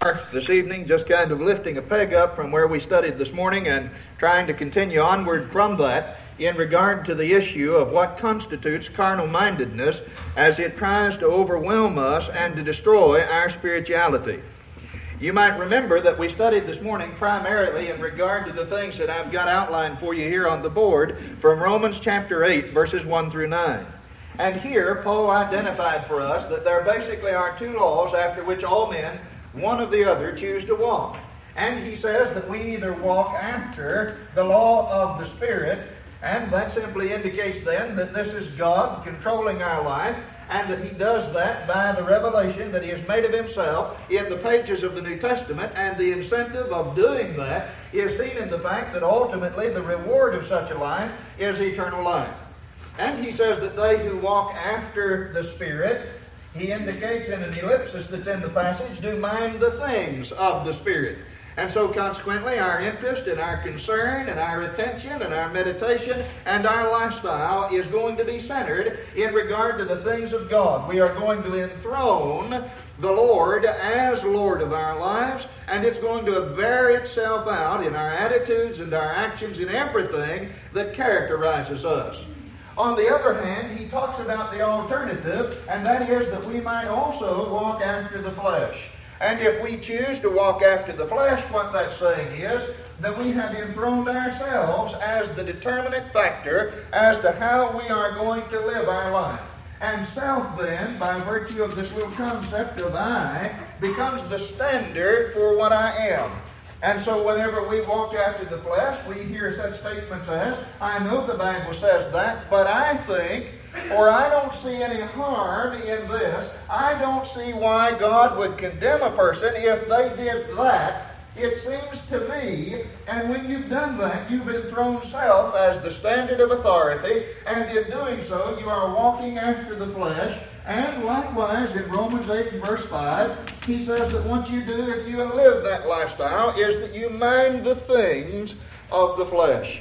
This evening, just kind of lifting a peg up from where we studied this morning and trying to continue onward from that in regard to the issue of what constitutes carnal-mindedness as it tries to overwhelm us and to destroy our spirituality. You might remember that we studied this morning primarily in regard to the things that I've got outlined for you here on the board from Romans chapter 8, verses 1 through 9. And here, Paul identified for us that there basically are two laws after which all men, one or the other, choose to walk. And he says that we either walk after the law of the Spirit, and that simply indicates then that this is God controlling our life, and that he does that by the revelation that he has made of himself in the pages of the New Testament, and the incentive of doing that is seen in the fact that ultimately the reward of such a life is eternal life. And he says that they who walk after the Spirit, he indicates in an ellipsis that's in the passage, do mind the things of the Spirit. And so consequently our interest and our concern and our attention and our meditation and our lifestyle is going to be centered in regard to the things of God. We are going to enthrone the Lord as Lord of our lives, and it's going to bear itself out in our attitudes and our actions in everything that characterizes us. On the other hand, he talks about the alternative, and that is that we might also walk after the flesh. And if we choose to walk after the flesh, what that's saying is that we have enthroned ourselves as the determinate factor as to how we are going to live our life. And self then, by virtue of this little concept of I, becomes the standard for what I am. And so whenever we walk after the flesh, we hear such statements as, I know the Bible says that, but I think, or I don't see any harm in this. I don't see why God would condemn a person if they did that. It seems to me, and when you've done that, you've enthroned self as the standard of authority, and in doing so, you are walking after the flesh. And likewise, in Romans 8 and verse 5, he says that what you do if you live that lifestyle is that you mind the things of the flesh.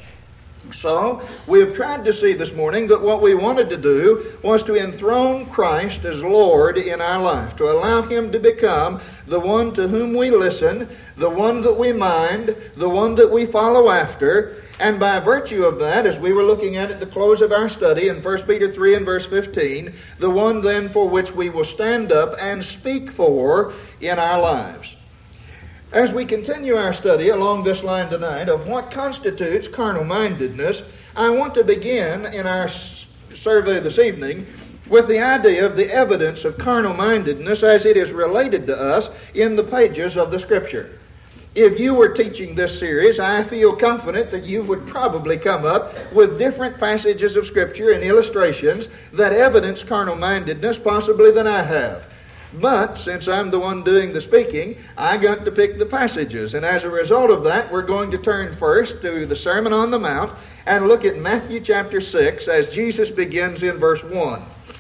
So, we've tried to see this morning that what we wanted to do was to enthrone Christ as Lord in our life, to allow him to become the one to whom we listen, the one that we mind, the one that we follow after. And by virtue of that, as we were looking at the close of our study in 1 Peter 3 and verse 15, the one then for which we will stand up and speak for in our lives. As we continue our study along this line tonight of what constitutes carnal-mindedness, I want to begin in our survey this evening with the idea of the evidence of carnal-mindedness as it is related to us in the pages of the Scripture. If you were teaching this series, I feel confident that you would probably come up with different passages of Scripture and illustrations that evidence carnal-mindedness possibly than I have. But since I'm the one doing the speaking, I got to pick the passages. And as a result of that, we're going to turn first to the Sermon on the Mount and look at Matthew chapter 6 as Jesus begins in verse 1.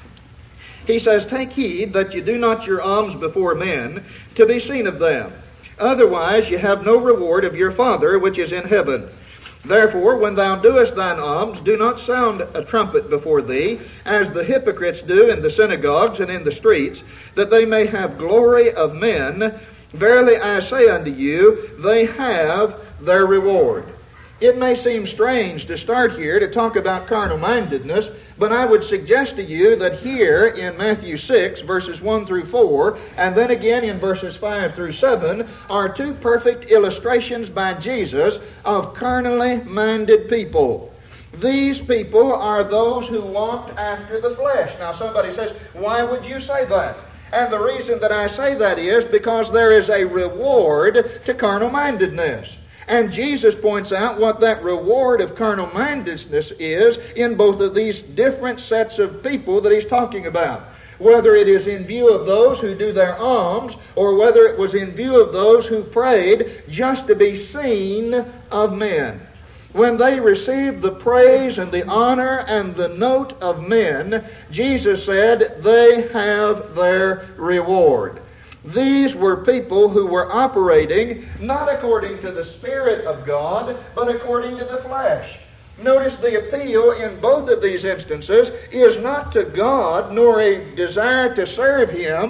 He says, Take heed that you do not your alms before men to be seen of them. Otherwise you have no reward of your Father which is in heaven. Therefore, when thou doest thine alms, do not sound a trumpet before thee, as the hypocrites do in the synagogues and in the streets, that they may have glory of men. Verily I say unto you, they have their reward. It may seem strange to start here to talk about carnal-mindedness, but I would suggest to you that here in Matthew 6, verses 1 through 4, and then again in verses 5 through 7, are two perfect illustrations by Jesus of carnally-minded people. These people are those who walked after the flesh. Now somebody says, why would you say that? And the reason that I say that is because there is a reward to carnal-mindedness. And Jesus points out what that reward of carnal-mindedness is in both of these different sets of people that he's talking about. Whether it is in view of those who do their alms, or whether it was in view of those who prayed just to be seen of men. When they received the praise and the honor and the note of men, Jesus said, they have their reward. These were people who were operating not according to the Spirit of God, but according to the flesh. Notice the appeal in both of these instances is not to God, nor a desire to serve Him.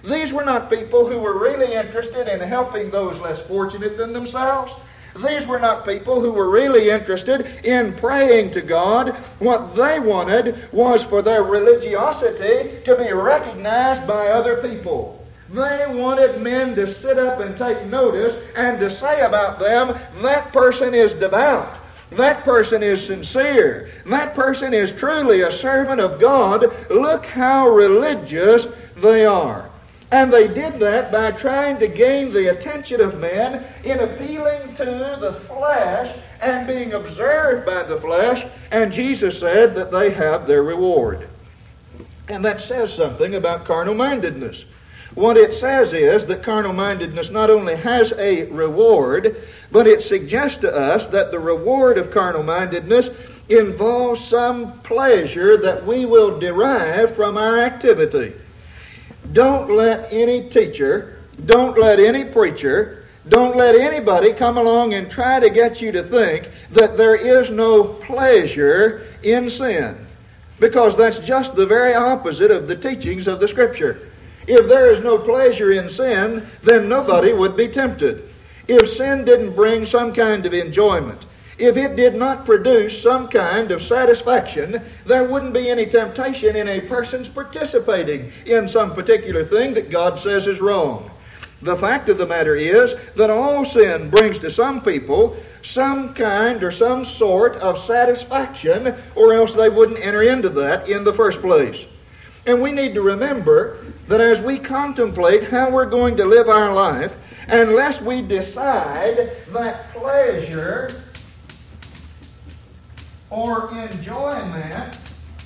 These were not people who were really interested in helping those less fortunate than themselves. These were not people who were really interested in praying to God. What they wanted was for their religiosity to be recognized by other people. They wanted men to sit up and take notice and to say about them, that person is devout. That person is sincere. That person is truly a servant of God. Look how religious they are. And they did that by trying to gain the attention of men in appealing to the flesh and being observed by the flesh. And Jesus said that they have their reward. And that says something about carnal-mindedness. What it says is that carnal-mindedness not only has a reward, but it suggests to us that the reward of carnal-mindedness involves some pleasure that we will derive from our activity. Don't let any teacher, don't let any preacher, don't let anybody come along and try to get you to think that there is no pleasure in sin. Because that's just the very opposite of the teachings of the Scripture. If there is no pleasure in sin, then nobody would be tempted. If sin didn't bring some kind of enjoyment, if it did not produce some kind of satisfaction, there wouldn't be any temptation in a person's participating in some particular thing that God says is wrong. The fact of the matter is that all sin brings to some people some kind or some sort of satisfaction, or else they wouldn't enter into that in the first place. And we need to remember that as we contemplate how we're going to live our life, unless we decide that pleasure or enjoyment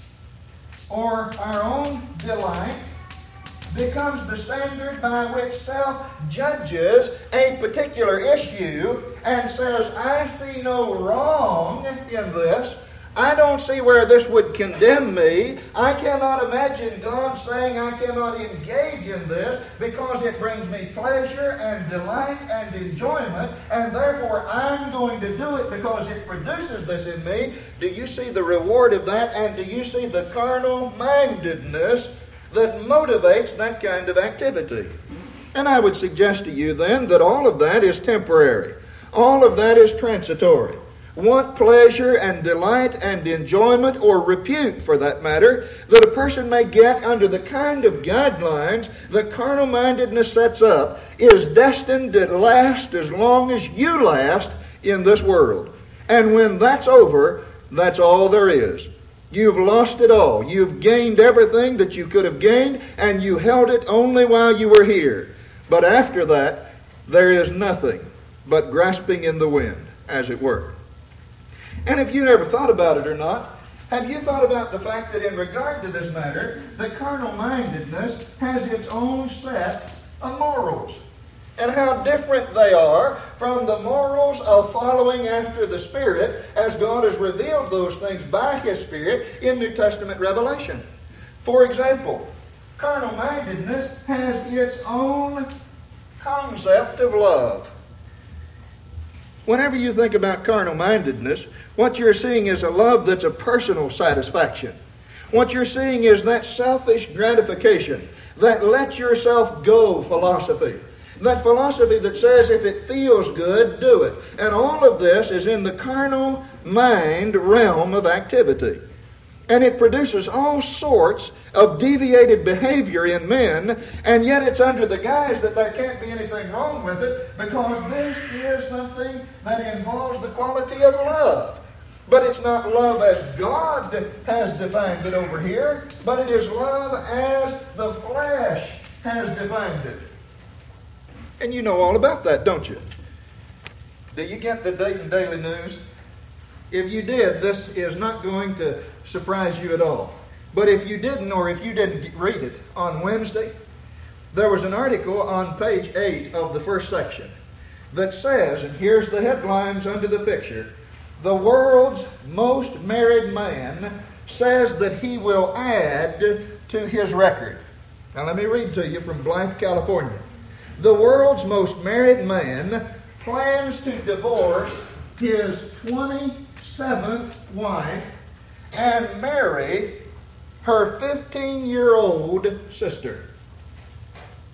or our own delight becomes the standard by which self judges a particular issue and says, I see no wrong in this. I don't see where this would condemn me. I cannot imagine God saying I cannot engage in this because it brings me pleasure and delight and enjoyment, and therefore I'm going to do it because it produces this in me. Do you see the reward of that? And do you see the carnal mindedness that motivates that kind of activity? And I would suggest to you then that all of that is temporary. All of that is transitory. What pleasure and delight and enjoyment, or repute for that matter, that a person may get under the kind of guidelines that carnal-mindedness sets up is destined to last as long as you last in this world. And when that's over, that's all there is. You've lost it all. You've gained everything that you could have gained, and you held it only while you were here. But after that, there is nothing but grasping in the wind, as it were. And if you never thought about it or not, have you thought about the fact that in regard to this matter, the carnal-mindedness has its own set of morals, and how different they are from the morals of following after the Spirit as God has revealed those things by His Spirit in New Testament revelation. For example, carnal-mindedness has its own concept of love. Whenever you think about carnal-mindedness, what you're seeing is a love that's a personal satisfaction. What you're seeing is that selfish gratification, that let yourself go philosophy. That philosophy that says if it feels good, do it. And all of this is in the carnal mind realm of activity. And it produces all sorts of deviated behavior in men, and yet it's under the guise that there can't be anything wrong with it because this is something that involves the quality of love. But it's not love as God has defined it over here, but it is love as the flesh has defined it. And you know all about that, don't you? Do you get the Dayton Daily News? If you did, this is not going to surprise you at all. But if you didn't, or if you didn't read it on Wednesday, there was an article on page 8 of the first section that says, and here's the headlines under the picture, the world's most married man says that he will add to his record. Now let me read to you from Blythe, California. The world's most married man plans to divorce his 27th wife and marry her 15-year-old sister.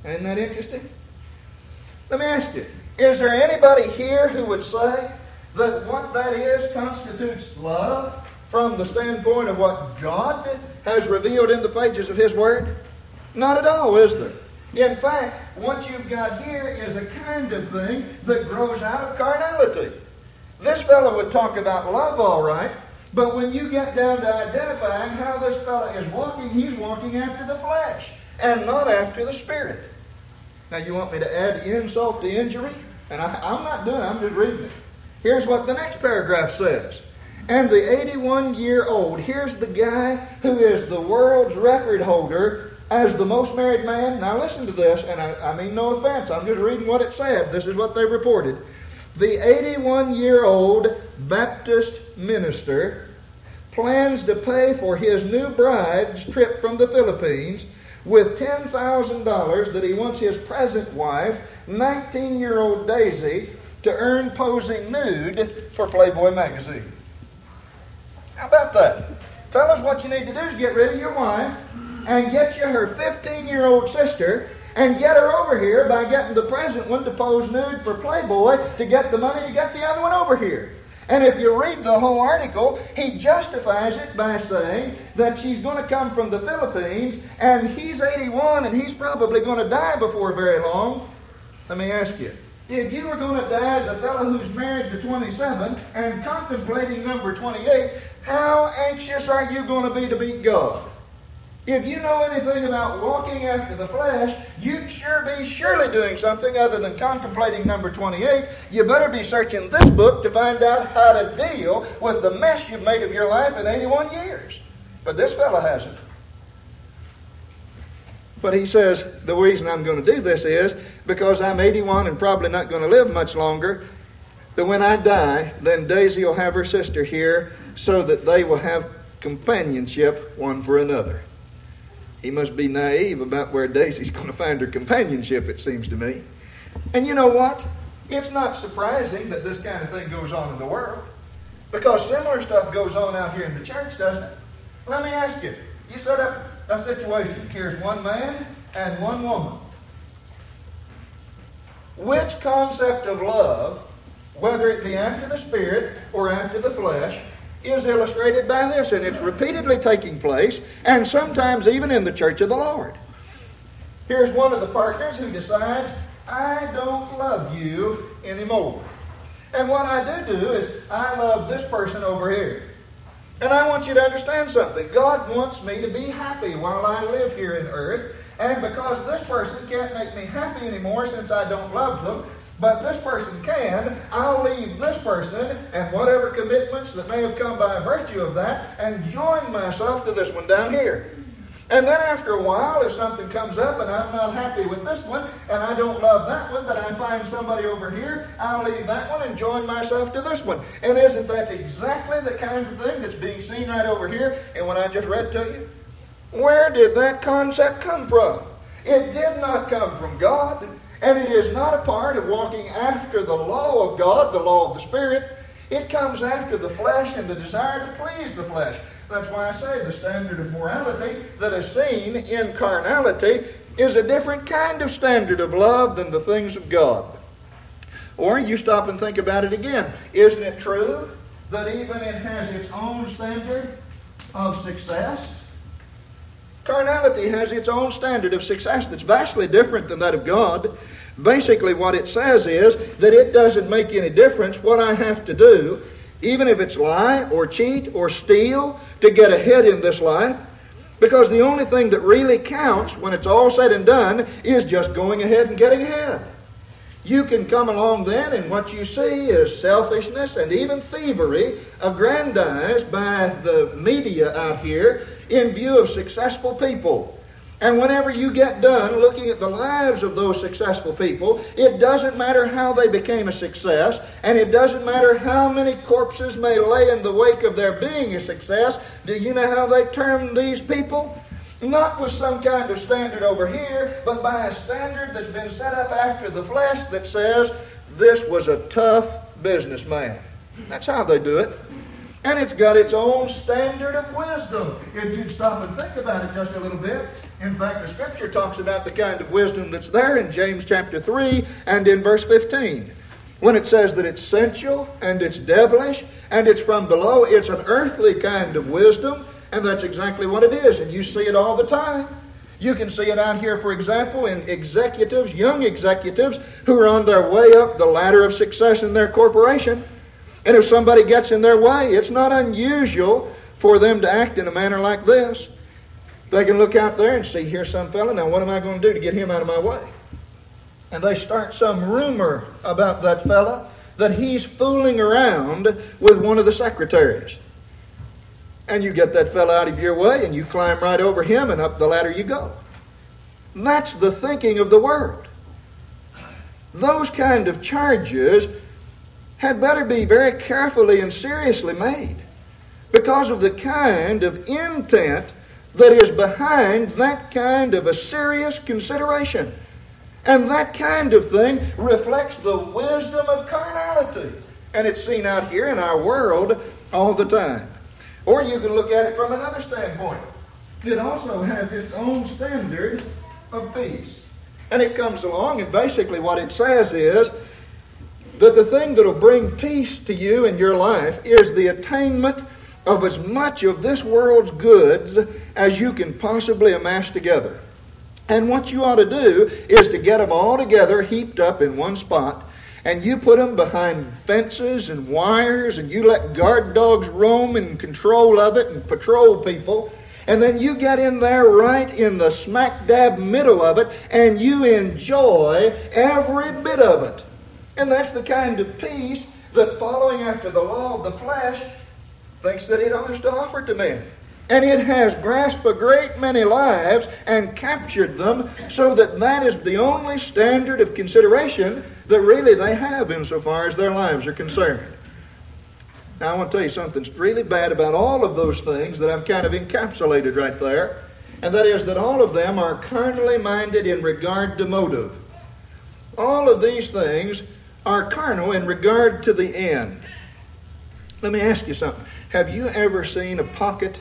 Isn't that interesting? Let me ask you, is there anybody here who would say that what that is constitutes love from the standpoint of what God has revealed in the pages of His Word? Not at all, is there? In fact, what you've got here is a kind of thing that grows out of carnality. This fellow would talk about love all right, but when you get down to identifying how this fellow is walking, he's walking after the flesh and not after the Spirit. Now, you want me to add insult to injury? And I'm not doing it, I'm just reading it. Here's what the next paragraph says. And the 81-year-old, here's the guy who is the world's record holder as the most married man. Now listen to this, and I mean no offense, I'm just reading what it said. This is what they reported. The 81-year-old Baptist minister plans to pay for his new bride's trip from the Philippines with $10,000 that he wants his present wife, 19-year-old Daisy, to earn posing nude for Playboy magazine. How about that? Fellas, what you need to do is get rid of your wife and get you her 15-year-old sister and get her over here by getting the present one to pose nude for Playboy to get the money to get the other one over here. And if you read the whole article, he justifies it by saying that she's going to come from the Philippines and he's 81 and he's probably going to die before very long. Let me ask you, if you were going to die as a fellow who's married to 27 and contemplating number 28, how anxious are you going to be to meet God? If you know anything about walking after the flesh, you'd sure be surely doing something other than contemplating number 28. You better be searching this book to find out how to deal with the mess you've made of your life in 81 years. But this fellow hasn't. But he says, the reason I'm going to do this is because I'm 81 and probably not going to live much longer, that when I die, then Daisy will have her sister here so that they will have companionship one for another. He must be naive about where Daisy's going to find her companionship, it seems to me. And you know what? It's not surprising that this kind of thing goes on in the world, because similar stuff goes on out here in the church, doesn't it? Let me ask you. You set up a situation. Here's one man and one woman. Which concept of love, whether it be after the Spirit or after the flesh, is illustrated by this, and it's repeatedly taking place, and sometimes even in the church of the Lord. Here's one of the partners who decides, I don't love you anymore. And what I do is, I love this person over here. And I want you to understand something. God wants me to be happy while I live here in earth, and because this person can't make me happy anymore since I don't love them, but this person can, I'll leave this person and whatever commitments that may have come by virtue of that and join myself to this one down here. And then after a while, if something comes up and I'm not happy with this one and I don't love that one, but I find somebody over here, I'll leave that one and join myself to this one. And isn't that exactly the kind of thing that's being seen right over here and what I just read to you? Where did that concept come from? It did not come from God. And it is not a part of walking after the law of God, the law of the Spirit. It comes after the flesh and the desire to please the flesh. That's why I say the standard of morality that is seen in carnality is a different kind of standard of love than the things of God. Or you stop and think about it again. Isn't it true that even it has its own standard of success? Carnality has its own standard of success that's vastly different than that of God. Basically what it says is that it doesn't make any difference what I have to do, even if it's lie or cheat or steal to get ahead in this life, because the only thing that really counts when it's all said and done is just going ahead and getting ahead. You can come along then and what you see is selfishness and even thievery aggrandized by the media out here in view of successful people. And whenever you get done looking at the lives of those successful people, it doesn't matter how they became a success, and it doesn't matter how many corpses may lay in the wake of their being a success. Do you know how they term these people? Not with some kind of standard over here, but by a standard that's been set up after the flesh that says, this was a tough businessman. That's how they do it. And it's got its own standard of wisdom. If you'd stop and think about it just a little bit. In fact, the Scripture talks about the kind of wisdom that's there in James chapter 3 and in verse 15. When it says that it's sensual and it's devilish and it's from below, it's an earthly kind of wisdom, and that's exactly what it is. And you see it all the time. You can see it out here, for example, in executives, young executives, who are on their way up the ladder of success in their corporation. And if somebody gets in their way, it's not unusual for them to act in a manner like this. They can look out there and see, here's some fella, now what am I going to do to get him out of my way? And they start some rumor about that fella that he's fooling around with one of the secretaries. And you get that fella out of your way and you climb right over him and up the ladder you go. That's the thinking of the world. Those kind of charges had better be very carefully and seriously made because of the kind of intent that is behind that kind of a serious consideration. And that kind of thing reflects the wisdom of carnality. And it's seen out here in our world all the time. Or you can look at it from another standpoint. It also has its own standard of peace. And it comes along, and basically what it says is that the thing that will bring peace to you in your life is the attainment of as much of this world's goods as you can possibly amass together. And what you ought to do is to get them all together, heaped up in one spot, and you put them behind fences and wires, and you let guard dogs roam in control of it and patrol people, and then you get in there right in the smack dab middle of it, and you enjoy every bit of it. And that's the kind of peace that, following after the law of the flesh, thinks that it offers to offer to men. And it has grasped a great many lives and captured them so that that is the only standard of consideration that really they have insofar as their lives are concerned. Now I want to tell you something really bad about all of those things that I've kind of encapsulated right there, and that is that all of them are carnally minded in regard to motive. All of these things are carnal in regard to the end. Let me ask you something. Have you ever seen a pocket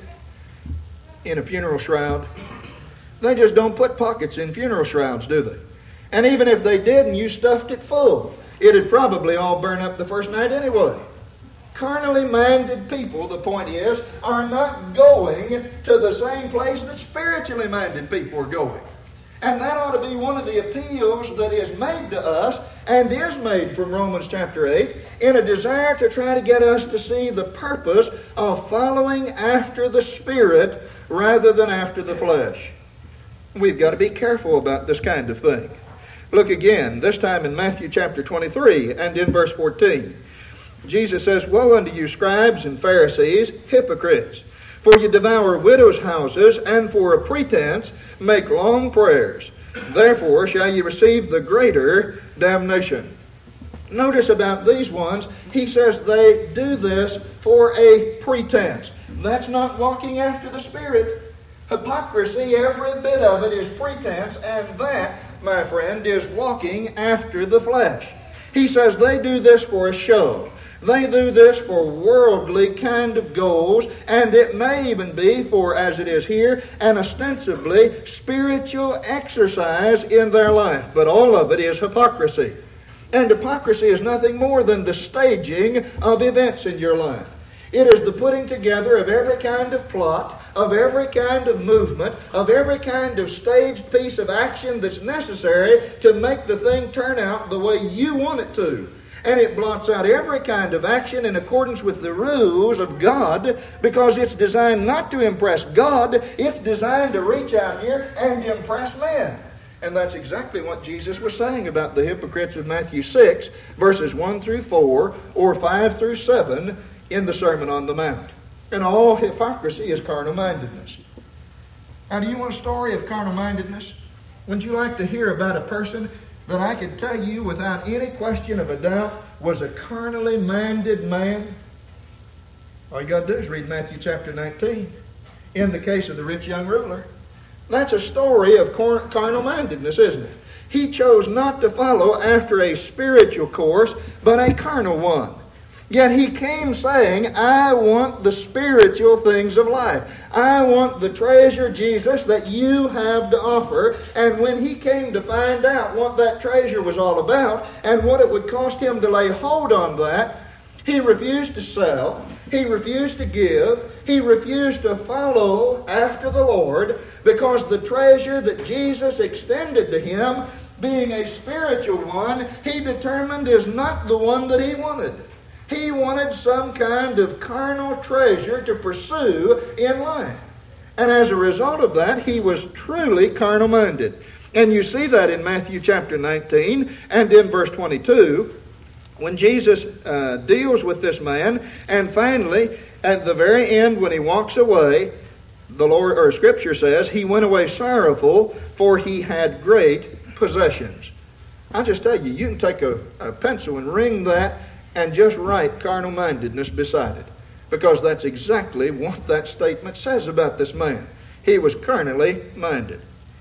in a funeral shroud? They just don't put pockets in funeral shrouds, do they? And even if they did and you stuffed it full, it'd probably all burn up the first night anyway. Carnally minded people, the point is, are not going to the same place that spiritually minded people are going. And that ought to be one of the appeals that is made to us, and is made from Romans chapter 8, in a desire to try to get us to see the purpose of following after the Spirit rather than after the flesh. We've got to be careful about this kind of thing. Look again, this time in Matthew chapter 23 and in verse 14. Jesus says, "Woe unto you, scribes and Pharisees, hypocrites! For you devour widows' houses, and for a pretense make long prayers. Therefore shall you receive the greater damnation." Notice about these ones, he says they do this for a pretense. That's not walking after the Spirit. Hypocrisy, every bit of it is pretense, and that, my friend, is walking after the flesh. He says they do this for a show. They do this for worldly kind of goals, and it may even be for, as it is here, an ostensibly spiritual exercise in their life. But all of it is hypocrisy. And hypocrisy is nothing more than the staging of events in your life. It is the putting together of every kind of plot, of every kind of movement, of every kind of staged piece of action that's necessary to make the thing turn out the way you want it to. And it blots out every kind of action in accordance with the rules of God, because it's designed not to impress God, it's designed to reach out here and impress men. And that's exactly what Jesus was saying about the hypocrites of Matthew 6, verses 1 through 4, or 5 through 7, in the Sermon on the Mount. And all hypocrisy is carnal-mindedness. Now, do you want a story of carnal-mindedness? Wouldn't you like to hear about a person that I could tell you without any question of a doubt was a carnally minded man? All you got to do is read Matthew chapter 19. In the case of the rich young ruler, that's a story of carnal mindedness, isn't it? He chose not to follow after a spiritual course, but a carnal one. Yet he came saying, I want the spiritual things of life. I want the treasure, Jesus, that you have to offer. And when he came to find out what that treasure was all about and what it would cost him to lay hold on that, he refused to sell. He refused to give. He refused to follow after the Lord, because the treasure that Jesus extended to him, being a spiritual one, he determined is not the one that he wanted. He wanted some kind of carnal treasure to pursue in life. And as a result of that, he was truly carnal-minded. And you see that in Matthew chapter 19 and in verse 22, when Jesus deals with this man. And finally, at the very end, when he walks away, the Lord, or Scripture says, he went away sorrowful, for he had great possessions. I'll just tell you, you can take a pencil and ring that and just write carnal-mindedness beside it, because that's exactly what that statement says about this man. He was carnally minded.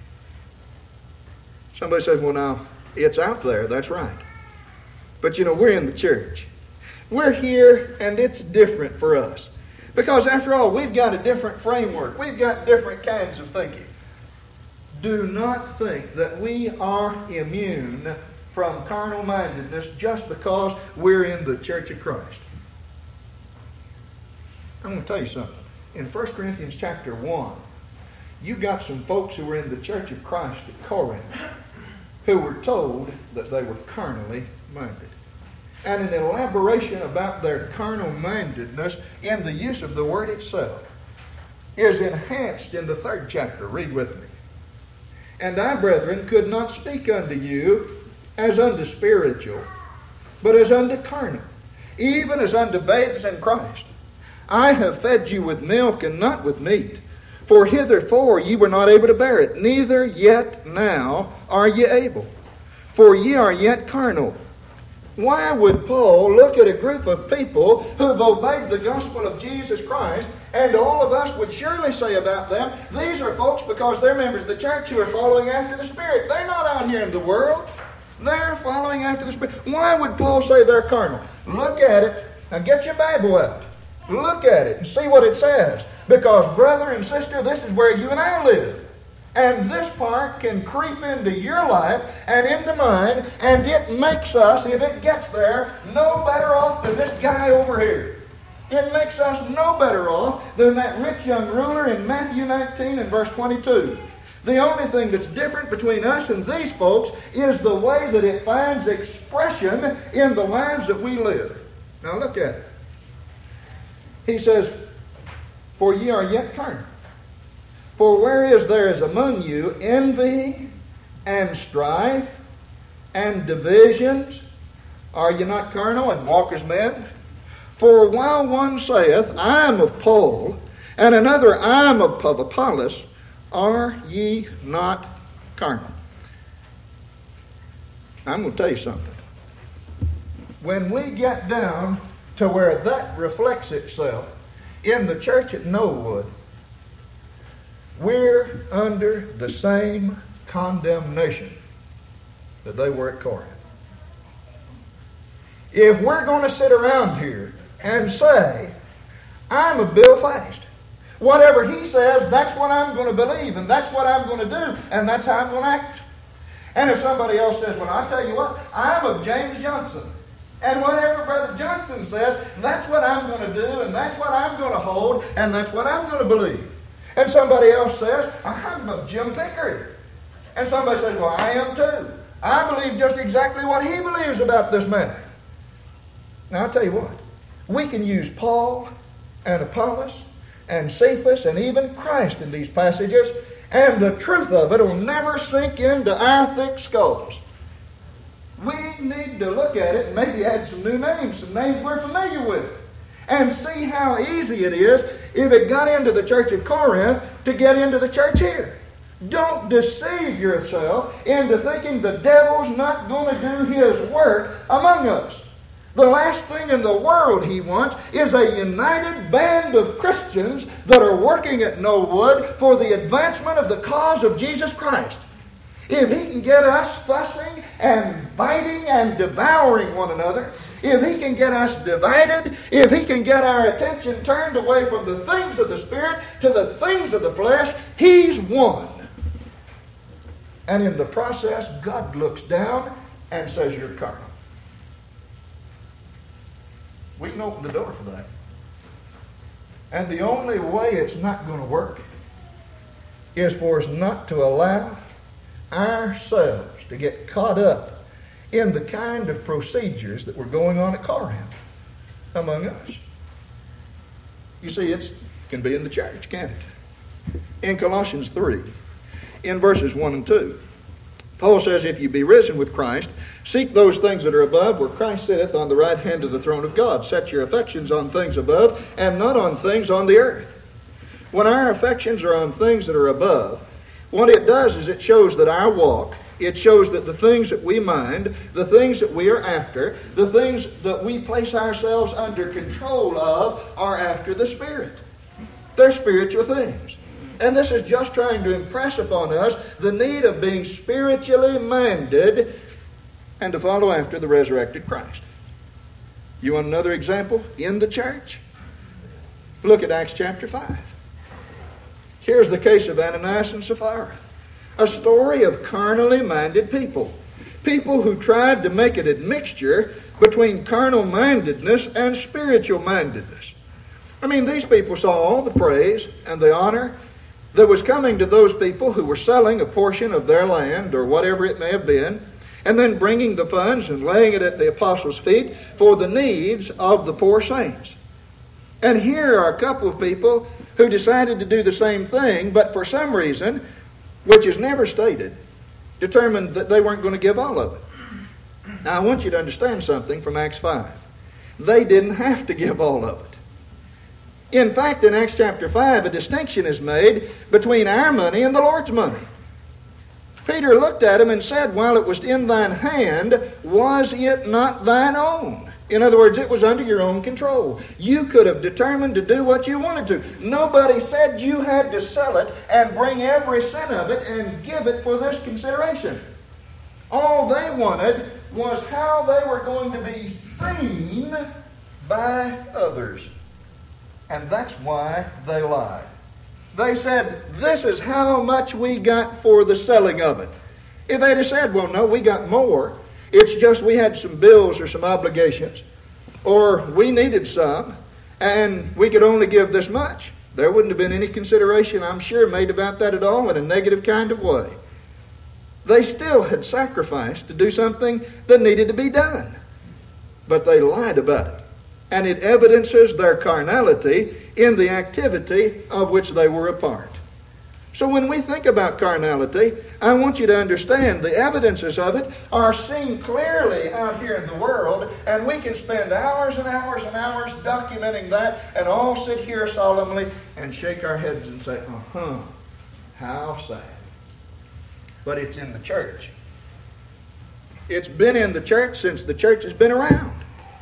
Somebody says, well, now, it's out there. That's right. But, we're in the church. We're here, and it's different for us. Because, after all, we've got a different framework. We've got different kinds of thinking. Do not think that we are immune from carnal-mindedness just because we're in the Church of Christ. I'm going to tell you something. In 1 Corinthians chapter 1, you got some folks who were in the Church of Christ at Corinth who were told that they were carnally minded. And an elaboration about their carnal-mindedness in the use of the word itself is enhanced in the 3rd chapter. Read with me. And I, brethren, could not speak unto you as unto spiritual, but as unto carnal, even as unto babes in Christ. I have fed you with milk and not with meat, for hitherfore ye were not able to bear it, neither yet now are ye able, for ye are yet carnal. Why would Paul look at a group of people who've obeyed the gospel of Jesus Christ, and all of us would surely say about them, these are folks because they're members of the church who are following after the Spirit. They're not out here in the world. They're following after the Spirit. Why would Paul say they're carnal? Look at it. Now get your Bible out. Look at it and see what it says. Because, brother and sister, this is where you and I live. And this part can creep into your life and into mine, and it makes us, if it gets there, no better off than this guy over here. It makes us no better off than that rich young ruler in Matthew 19 and verse 22. The only thing that's different between us and these folks is the way that it finds expression in the lives that we live. Now look at it. He says, for ye are yet carnal. For whereas there is among you envy and strife and divisions, are ye not carnal and walk as men? For while one saith, I am of Paul, and another, I am of Apollos, are ye not carnal? I'm going to tell you something. When we get down to where that reflects itself in the church at Knollwood, we're under the same condemnation that they were at Corinth. If we're going to sit around here and say, I'm a Bill Fast, whatever he says, that's what I'm going to believe, and that's what I'm going to do, and that's how I'm going to act. And if somebody else says, well, I'll tell you what, I'm of James Johnson, and whatever Brother Johnson says, that's what I'm going to do, and that's what I'm going to hold, and that's what I'm going to believe. And somebody else says, I'm of Jim Pickard. And somebody says, well, I am too. I believe just exactly what he believes about this matter. Now, I'll tell you what. We can use Paul and Apollos and Cephas and even Christ in these passages, and the truth of it will never sink into our thick skulls. We need to look at it and maybe add some new names, some names we're familiar with, and see how easy it is, if it got into the church of Corinth, to get into the church here. Don't deceive yourself into thinking the devil's not going to do his work among us. The last thing in the world he wants is a united band of Christians that are working at Knollwood for the advancement of the cause of Jesus Christ. if he can get us fussing and biting and devouring one another, if he can get us divided, if he can get our attention turned away from the things of the Spirit to the things of the flesh, he's won. And in the process, God looks down and says, you're carnal. We can open the door for that. And the only way it's not going to work is for us not to allow ourselves to get caught up in the kind of procedures that were going on at Corinth among us. You see, it can be in the church, can't it? In Colossians 3, in verses 1 and 2, Paul says, if you be risen with Christ, seek those things that are above, where Christ sitteth on the right hand of the throne of God. Set your affections on things above, and not on things on the earth. When our affections are on things that are above, what it does is it shows that our walk, it shows that the things that we mind, the things that we are after, the things that we place ourselves under control of are after the Spirit. They're spiritual things. And this is just trying to impress upon us the need of being spiritually minded and to follow after the resurrected Christ. You want another example in the church? Look at Acts chapter 5. Here's the case of Ananias and Sapphira. A story of carnally minded people. People who tried to make it a mixture between carnal mindedness and spiritual mindedness. I mean, these people saw all the praise and the honor that was coming to those people who were selling a portion of their land or whatever it may have been, and then bringing the funds and laying it at the apostles' feet for the needs of the poor saints. And here are a couple of people who decided to do the same thing, but for some reason, which is never stated, determined that they weren't going to give all of it. Now, I want you to understand something from Acts 5. They didn't have to give all of it. In fact, in Acts chapter 5, a distinction is made between our money and the Lord's money. Peter looked at him and said, while it was in thine hand, was it not thine own? In other words, it was under your own control. You could have determined to do what you wanted to. Nobody said you had to sell it and bring every cent of it and give it for this consideration. All they wanted was how they were going to be seen by others. And that's why they lied. They said, this is how much we got for the selling of it. If they'd have said, well, no, we got more. It's just we had some bills or some obligations. Or we needed some, and we could only give this much. There wouldn't have been any consideration, I'm sure, made about that at all in a negative kind of way. They still had sacrificed to do something that needed to be done. But they lied about it. And it evidences their carnality in the activity of which they were a part. So when we think about carnality, I want you to understand the evidences of it are seen clearly out here in the world, and we can spend hours and hours and hours documenting that and all sit here solemnly and shake our heads and say, how sad. But it's in the church. It's been in the church since the church has been around.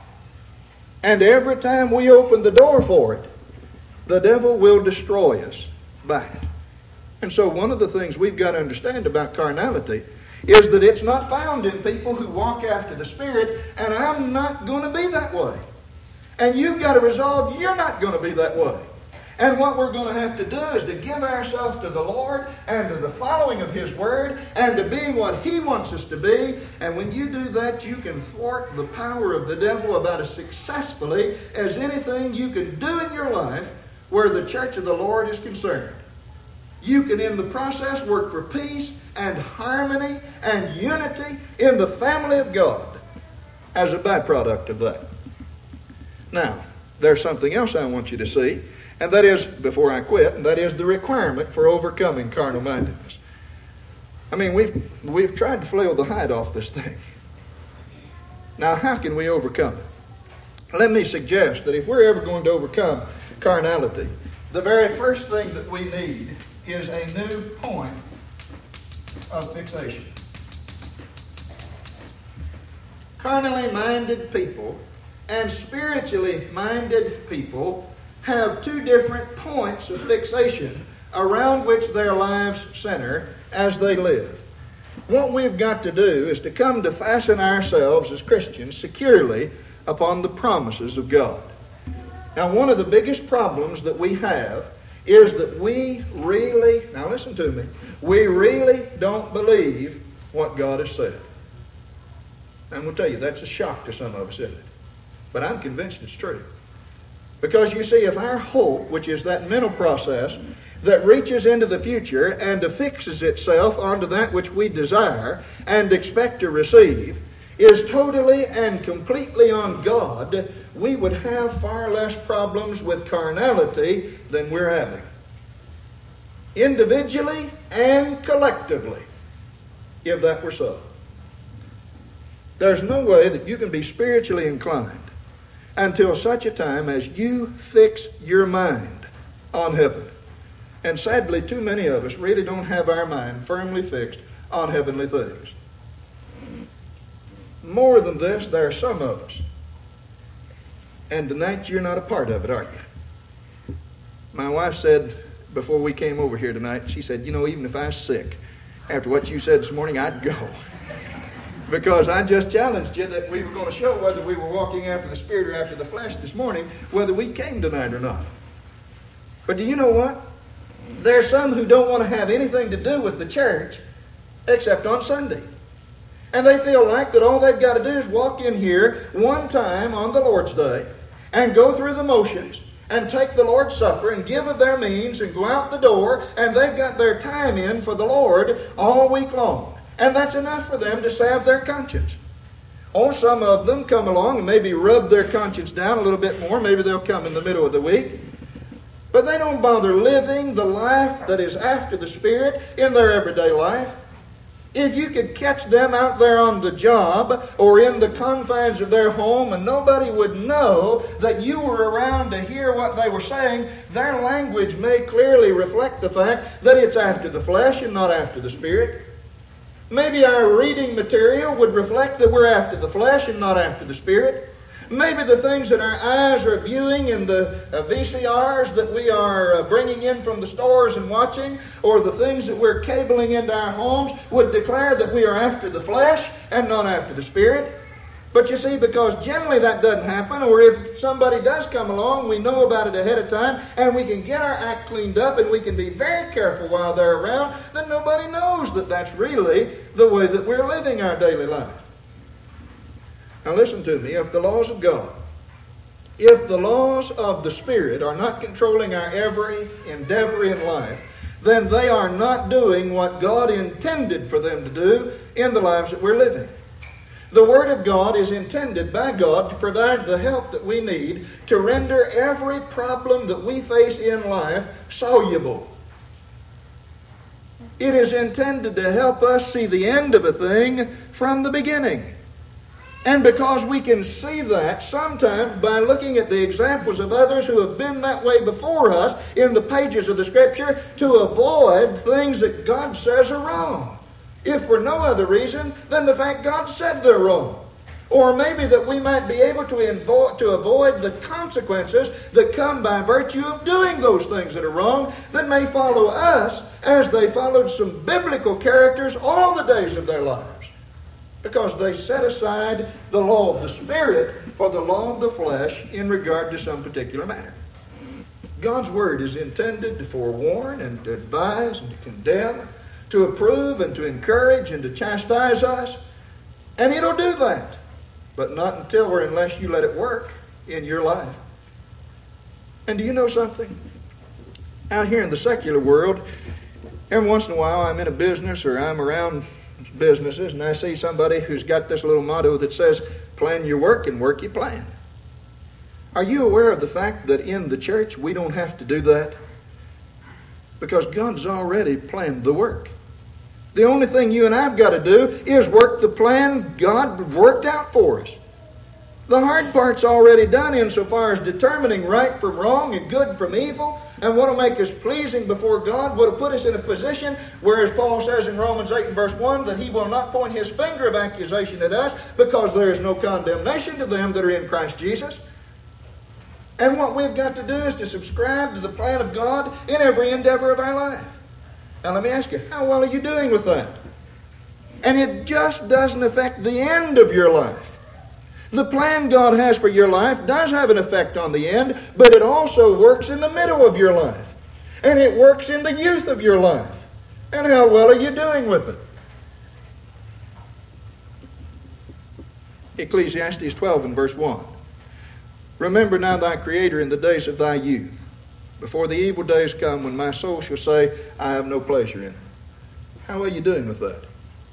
And every time we open the door for it, the devil will destroy us by it. And so one of the things we've got to understand about carnality is that it's not found in people who walk after the Spirit, and I'm not going to be that way. And you've got to resolve you're not going to be that way. And what we're going to have to do is to give ourselves to the Lord and to the following of His Word and to being what He wants us to be. And when you do that, you can thwart the power of the devil about as successfully as anything you can do in your life where the church of the Lord is concerned. You can, in the process, work for peace and harmony and unity in the family of God as a byproduct of that. Now, there's something else I want you to see. And that is, before I quit, and that is the requirement for overcoming carnal mindedness. I mean, we've tried to flail the hide off this thing. Now, how can we overcome it? Let me suggest that if we're ever going to overcome carnality, the very first thing that we need is a new point of fixation. Carnally minded people and spiritually minded people have two different points of fixation around which their lives center as they live. What we've got to do is to come to fasten ourselves as Christians securely upon the promises of God. Now, one of the biggest problems that we have is that we really, now listen to me, we really don't believe what God has said. I'm going to tell you, that's a shock to some of us, isn't it? But I'm convinced it's true. Because you see, if our hope, which is that mental process that reaches into the future and affixes itself onto that which we desire and expect to receive, is totally and completely on God, we would have far less problems with carnality than we're having. Individually and collectively, if that were so. There's no way that you can be spiritually inclined until such a time as you fix your mind on heaven. And sadly, too many of us really don't have our mind firmly fixed on heavenly things. More than this, there are some of us. And tonight you're not a part of it, are you? My wife said before we came over here tonight, she said, you know, even if I was sick, after what you said this morning, I'd go. Because I just challenged you that we were going to show whether we were walking after the Spirit or after the flesh this morning, whether we came tonight or not. But do you know what? There are some who don't want to have anything to do with the church except on Sunday. And they feel like that all they've got to do is walk in here one time on the Lord's Day and go through the motions and take the Lord's Supper and give of their means and go out the door, and they've got their time in for the Lord all week long. And that's enough for them to salve their conscience. Or some of them come along and maybe rub their conscience down a little bit more. Maybe they'll come in the middle of the week. But they don't bother living the life that is after the Spirit in their everyday life. If you could catch them out there on the job or in the confines of their home and nobody would know that you were around to hear what they were saying, their language may clearly reflect the fact that it's after the flesh and not after the Spirit. Maybe our reading material would reflect that we're after the flesh and not after the Spirit. Maybe the things that our eyes are viewing in the VCRs that we are bringing in from the stores and watching, or the things that we're cabling into our homes, would declare that we are after the flesh and not after the Spirit. But you see, because generally that doesn't happen, or if somebody does come along, we know about it ahead of time, and we can get our act cleaned up, and we can be very careful while they're around, then nobody knows that that's really the way that we're living our daily life. Now listen to me, if the laws of God, if the laws of the Spirit are not controlling our every endeavor in life, then they are not doing what God intended for them to do in the lives that we're living. The Word of God is intended by God to provide the help that we need to render every problem that we face in life soluble. It is intended to help us see the end of a thing from the beginning. And because we can see that sometimes by looking at the examples of others who have been that way before us in the pages of the Scripture, to avoid things that God says are wrong. If for no other reason than the fact God said they're wrong. Or maybe that we might be able to avoid the consequences that come by virtue of doing those things that are wrong, that may follow us as they followed some biblical characters all the days of their lives. Because they set aside the law of the Spirit for the law of the flesh in regard to some particular matter. God's Word is intended to forewarn and to advise and to condemn, to approve and to encourage and to chastise us. And it'll do that. But not until or unless you let it work in your life. And do you know something? Out here in the secular world, every once in a while I'm in a business or I'm around businesses and I see somebody who's got this little motto that says, plan your work and work your plan. Are you aware of the fact that in the church we don't have to do that? Because God's already planned the work. The only thing you and I've got to do is work the plan God worked out for us. The hard part's already done insofar as determining right from wrong and good from evil, and what will make us pleasing before God, what will put us in a position where, as Paul says in Romans 8 and verse 1, that he will not point his finger of accusation at us, because there is no condemnation to them that are in Christ Jesus. And what we've got to do is to subscribe to the plan of God in every endeavor of our life. Now let me ask you, how well are you doing with that? And it just doesn't affect the end of your life. The plan God has for your life does have an effect on the end, but it also works in the middle of your life. And it works in the youth of your life. And how well are you doing with it? Ecclesiastes 12 and verse 1. Remember now thy Creator in the days of thy youth, before the evil days come when my soul shall say, I have no pleasure in it. How are you doing with that?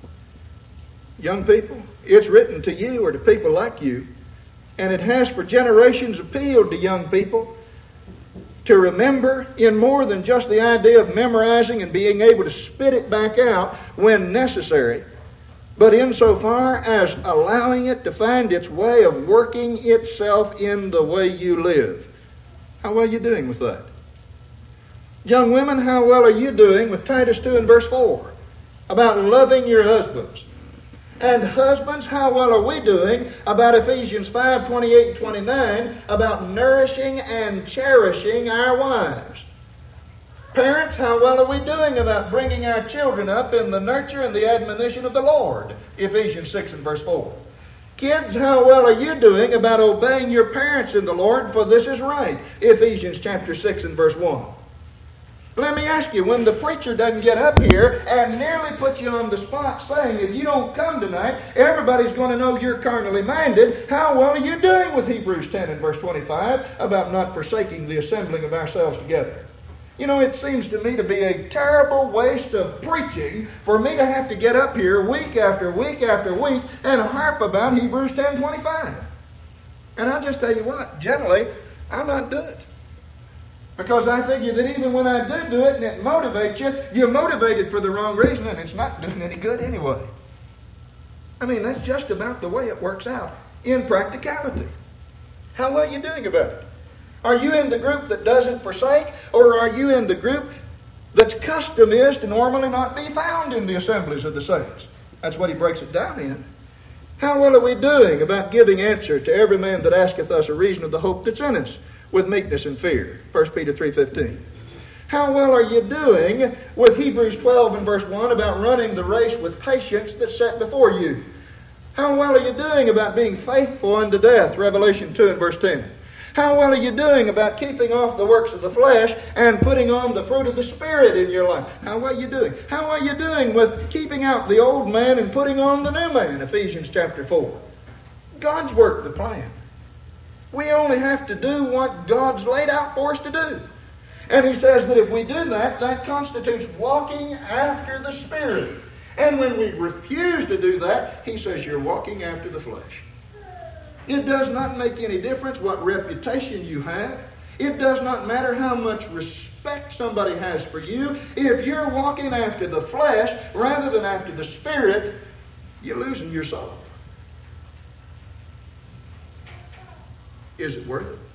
Young people, it's written to you or to people like you, and it has for generations appealed to young people to remember in more than just the idea of memorizing and being able to spit it back out when necessary, but insofar as allowing it to find its way of working itself in the way you live. How well are you doing with that? Young women, how well are you doing with Titus 2 and verse 4 about loving your husbands? And husbands, how well are we doing about Ephesians 5, 28 and 29 about nourishing and cherishing our wives? Parents, how well are we doing about bringing our children up in the nurture and the admonition of the Lord? Ephesians 6 and verse 4. Kids, how well are you doing about obeying your parents in the Lord, for this is right? Ephesians chapter 6 and verse 1. Let me ask you, when the preacher doesn't get up here and nearly put you on the spot saying, if you don't come tonight, everybody's going to know you're carnally minded, how well are you doing with Hebrews 10 and verse 25 about not forsaking the assembling of ourselves together? You know, it seems to me to be a terrible waste of preaching for me to have to get up here week after week after week and harp about Hebrews 10:25. And I'll just tell you what, generally, I'll not do it. Because I figure that even when I do it and it motivates you, you're motivated for the wrong reason and it's not doing any good anyway. I mean, that's just about the way it works out in practicality. How well are you doing about it? Are you in the group that doesn't forsake, or are you in the group that's custom is to normally not be found in the assemblies of the saints? That's what he breaks it down in. How well are we doing about giving answer to every man that asketh us a reason of the hope that's in us, with meekness and fear? 1 Peter 3:15. How well are you doing with Hebrews 12 and verse 1 about running the race with patience that's set before you? How well are you doing about being faithful unto death? Revelation 2 and verse 10. How well are you doing about keeping off the works of the flesh and putting on the fruit of the Spirit in your life? How well are you doing? How are you doing with keeping out the old man and putting on the new man? Ephesians chapter 4. God's worked the plan. We only have to do what God's laid out for us to do. And he says that if we do that, that constitutes walking after the Spirit. And when we refuse to do that, he says you're walking after the flesh. It does not make any difference what reputation you have. It does not matter how much respect somebody has for you. If you're walking after the flesh rather than after the Spirit, you're losing your soul. Is it worth it?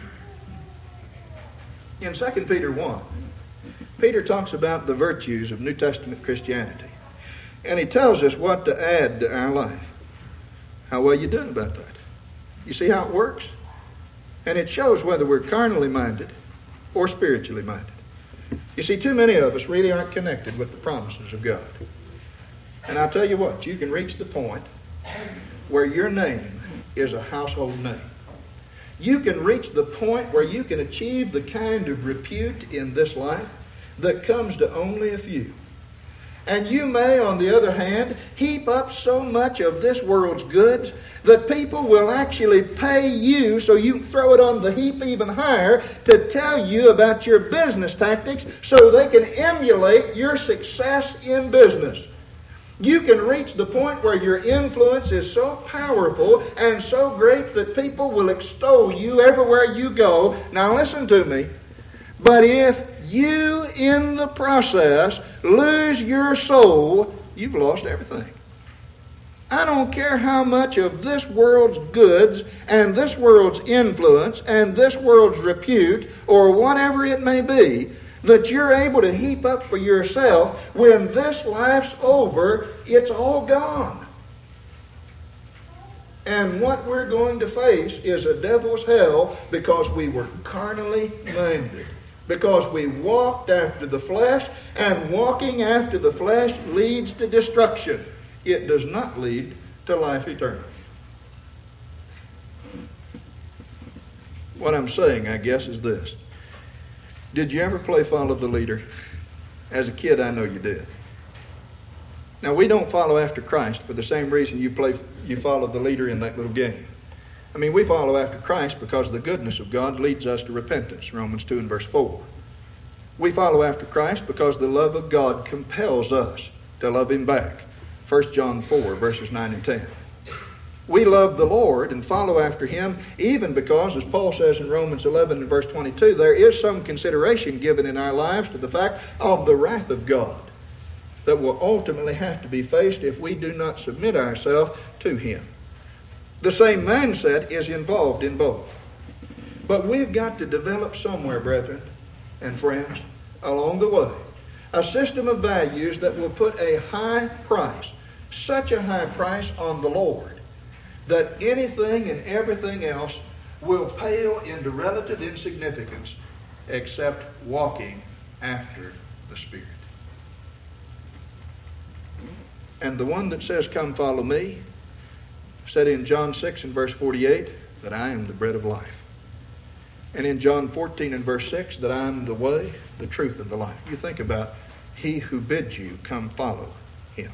In 2 Peter 1, Peter talks about the virtues of New Testament Christianity. And he tells us what to add to our life. How well are you doing about that? You see how it works? And it shows whether we're carnally minded or spiritually minded. You see, too many of us really aren't connected with the promises of God. And I'll tell you what, you can reach the point where your name is a household name. You can reach the point where you can achieve the kind of repute in this life that comes to only a few. And you may, on the other hand, heap up so much of this world's goods that people will actually pay you, so you throw it on the heap even higher, to tell you about your business tactics so they can emulate your success in business. You can reach the point where your influence is so powerful and so great that people will extol you everywhere you go. Now listen to me. But if you, in the process, lose your soul, you've lost everything. I don't care how much of this world's goods and this world's influence and this world's repute or whatever it may be that you're able to heap up for yourself. When this life's over, it's all gone. And what we're going to face is a devil's hell because we were carnally minded. Because we walked after the flesh, and walking after the flesh leads to destruction. it does not lead to life eternal. What I'm saying, I guess, is this. Did you ever play follow the leader? As a kid, I know you did. Now, we don't follow after Christ for the same reason you follow the leader in that little game. I mean, we follow after Christ because the goodness of God leads us to repentance, Romans 2 and verse 4. We follow after Christ because the love of God compels us to love Him back, 1 John 4, verses 9 and 10. We love the Lord and follow after Him even because, as Paul says in Romans 11 and verse 22, there is some consideration given in our lives to the fact of the wrath of God that will ultimately have to be faced if we do not submit ourselves to Him. The same mindset is involved in both. But we've got to develop somewhere, brethren and friends, along the way, a system of values that will put a high price, such a high price on the Lord, that anything and everything else will pale into relative insignificance except walking after the Spirit. And the one that says, "Come follow me," said in John 6 and verse 48 that I am the bread of life. And in John 14 and verse 6 that I am the way, the truth, and the life. You think about He who bids you come follow Him.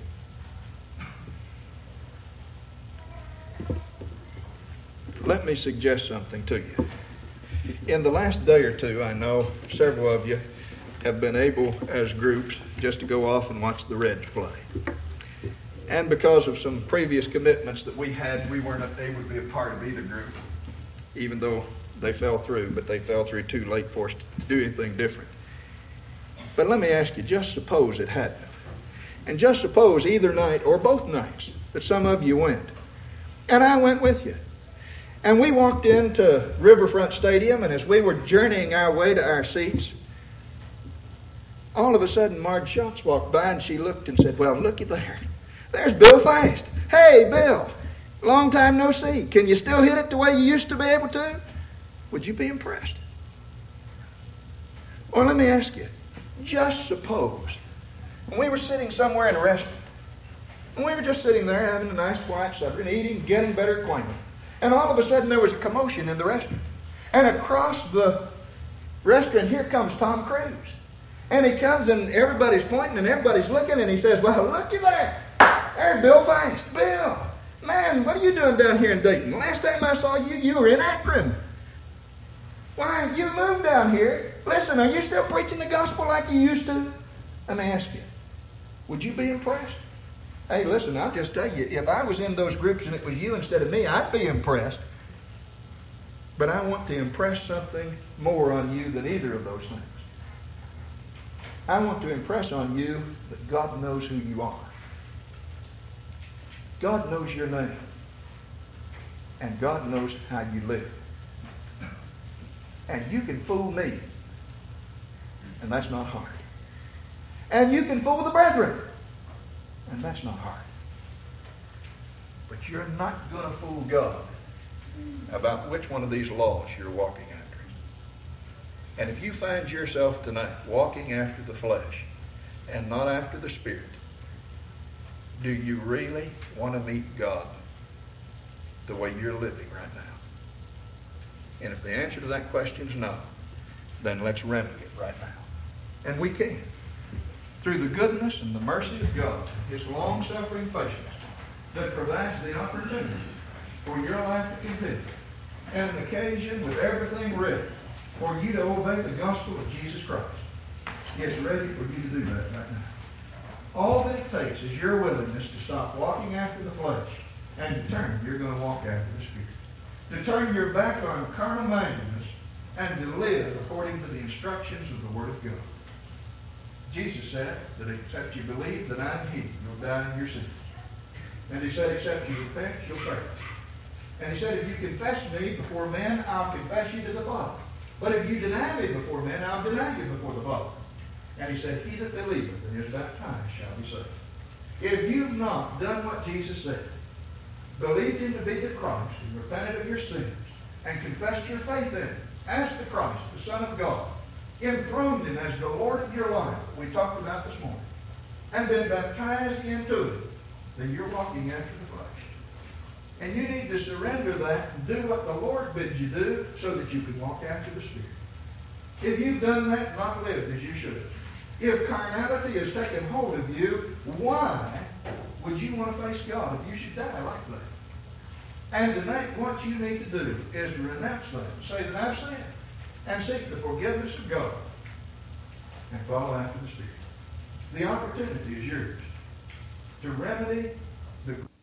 Let me suggest something to you. In the last day or two, I know several of you have been able, as groups, just to go off and watch the Reds play. And because of some previous commitments that we had, we weren't able to be a part of either group, even though they fell through, but they fell through too late for us to do anything different. But let me ask you, just suppose it hadn't. And just suppose either night or both nights that some of you went. And I went with you. And we walked into Riverfront Stadium, and as we were journeying our way to our seats, all of a sudden Marge Schultz walked by and she looked and said, "Well, looky there. There's Bill Feist. Hey, Bill, long time no see. Can you still hit it the way you used to be able to?" Would you be impressed? Or let me ask you, just suppose when we were sitting somewhere in a restaurant, and we were just sitting there having a nice quiet supper and eating, getting better acquainted, and all of a sudden there was a commotion in the restaurant. And across the restaurant, here comes Tom Cruise. And he comes and everybody's pointing and everybody's looking, and he says, "Well, looky there. There's Bill Feist. Bill, man, what are you doing down here in Dayton? Last time I saw you, you were in Akron. Why, you moved down here. Listen, are you still preaching the gospel like you used to?" Let me ask you, would you be impressed? Hey, listen, I'll just tell you, if I was in those groups and it was you instead of me, I'd be impressed. But I want to impress something more on you than either of those things. I want to impress on you that God knows who you are. God knows your name. And God knows how you live. And you can fool me. And that's not hard. And you can fool the brethren. And that's not hard. But you're not going to fool God about which one of these laws you're walking after. And if you find yourself tonight walking after the flesh and not after the Spirit, do you really want to meet God the way you're living right now? And if the answer to that question is no, then let's remedy it right now. And we can. Through the goodness and the mercy of God, His long-suffering patience that provides the opportunity for your life to continue, and an occasion with everything ready for you to obey the gospel of Jesus Christ. It's ready for you to do that right now. All that it takes is your willingness to stop walking after the flesh and to turn, you're going to walk after the Spirit. To turn your back on carnal mindedness and to live according to the instructions of the Word of God. Jesus said that except you believe that I am He, you'll die in your sins. And He said except you repent, you'll perish. And He said if you confess me before men, I'll confess you to the Father. But if you deny me before men, I'll deny you before the Father. And He said, he that believeth and is baptized shall be saved. If you've not done what Jesus said, believed Him to be the Christ, and repented of your sins, and confessed your faith in Him as the Christ, the Son of God, enthroned Him as the Lord of your life, we talked about this morning, and been baptized into it, then you're walking after the flesh. And you need to surrender that and do what the Lord bids you do so that you can walk after the Spirit. If you've done that and not lived as you should have, if carnality has taken hold of you, why would you want to face God if you should die like that? And tonight, what you need to do is renounce that. Say that I've sinned. And seek the forgiveness of God. And follow after the Spirit. The opportunity is yours to remedy the